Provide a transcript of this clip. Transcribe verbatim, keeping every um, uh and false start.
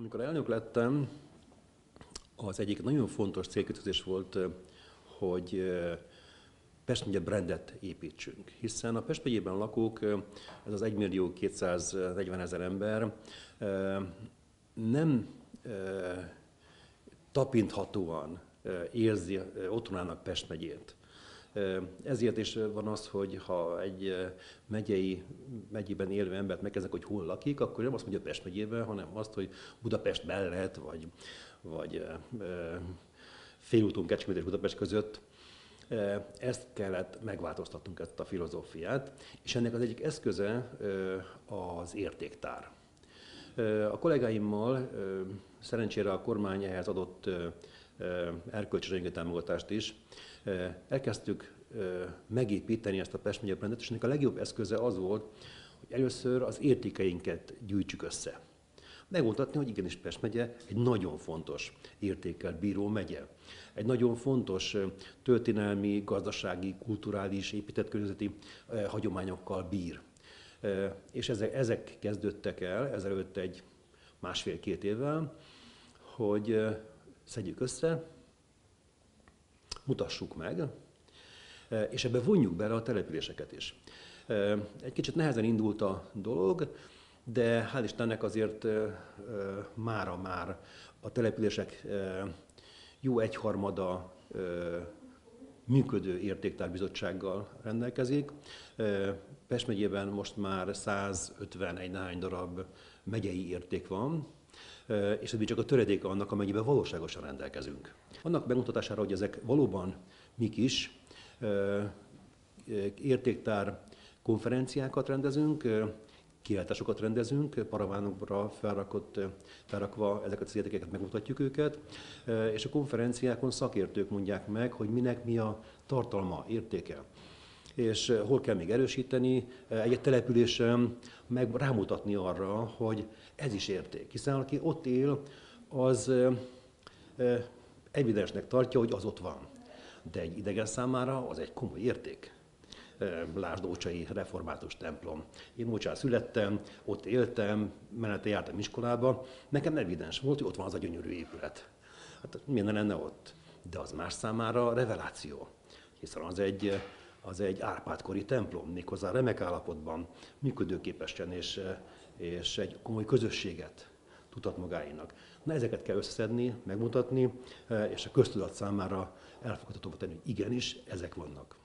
Amikor elnök lettem, az egyik nagyon fontos célkitűzés volt, hogy Pest megye brandet építsünk. Hiszen a Pest megyében lakók, ez az egymillió kétszáznegyvenezer ember nem tapinthatóan érzi otthonának Pest megyét. Ezért is van az, hogy ha egy megyei, megyében élő embert megkezdenek, hogy hol lakik, akkor nem azt mondja Pest megyében, hanem azt, hogy Budapest mellett, vagy, vagy félúton Kecskemét és Budapest között. Ezt kellett megváltoztatnunk, ezt a filozófiát, és ennek az egyik eszköze az értéktár. A kollégáimmal szerencsére a kormány ehhez adott erkölcsi anyagi támogatást is. Elkezdtük megépíteni ezt a Pest megye brandet, és ennek a legjobb eszköze az volt, hogy először az értékeinket gyűjtsük össze. Megmutatni, hogy igenis Pest megye egy nagyon fontos értékkel bíró megye. Egy nagyon fontos történelmi, gazdasági, kulturális, épített környezeti hagyományokkal bír. És ezek, ezek kezdődtek el ezelőtt egy másfél-két évvel, hogy szedjük össze, mutassuk meg, és ebbe vonjuk bele a településeket is. Egy kicsit nehezen indult a dolog, de hál' Istennek azért mára már a települések jó egyharmada működő értéktárbizottsággal rendelkezik. Pest megyében most már százötvenegy néhány darab megyei érték van, és ez még csak a töredéke annak, amennyiben valóságosan rendelkezünk. Annak bemutatására, hogy ezek valóban mik is, értéktár konferenciákat rendezünk, kiállításokat rendezünk, paravánokra felrakott, felrakva ezeket az értékeket megmutatjuk őket, és a konferenciákon szakértők mondják meg, hogy minek mi a tartalma, értéke. És hol kell még erősíteni, egy településen meg rámutatni arra, hogy ez is érték. Hiszen aki ott él, az evidensnek tartja, hogy az ott van. De egy idegen számára az egy komoly érték. Lásd Ócsai református templom. Én Ócsán születtem, ott éltem, menete jártam iskolába. Nekem evidens volt, hogy ott van az a gyönyörű épület. Hát minden lenne ott. De az más számára reveláció. Hiszen az egy, az egy Árpád-kori templom, méghozzá remek állapotban, működőképesen és, és egy komoly közösséget tudhat magáénak. Na ezeket kell összeszedni, megmutatni, és a köztudat számára elfogadhatóvá tenni, hogy igenis, ezek vannak.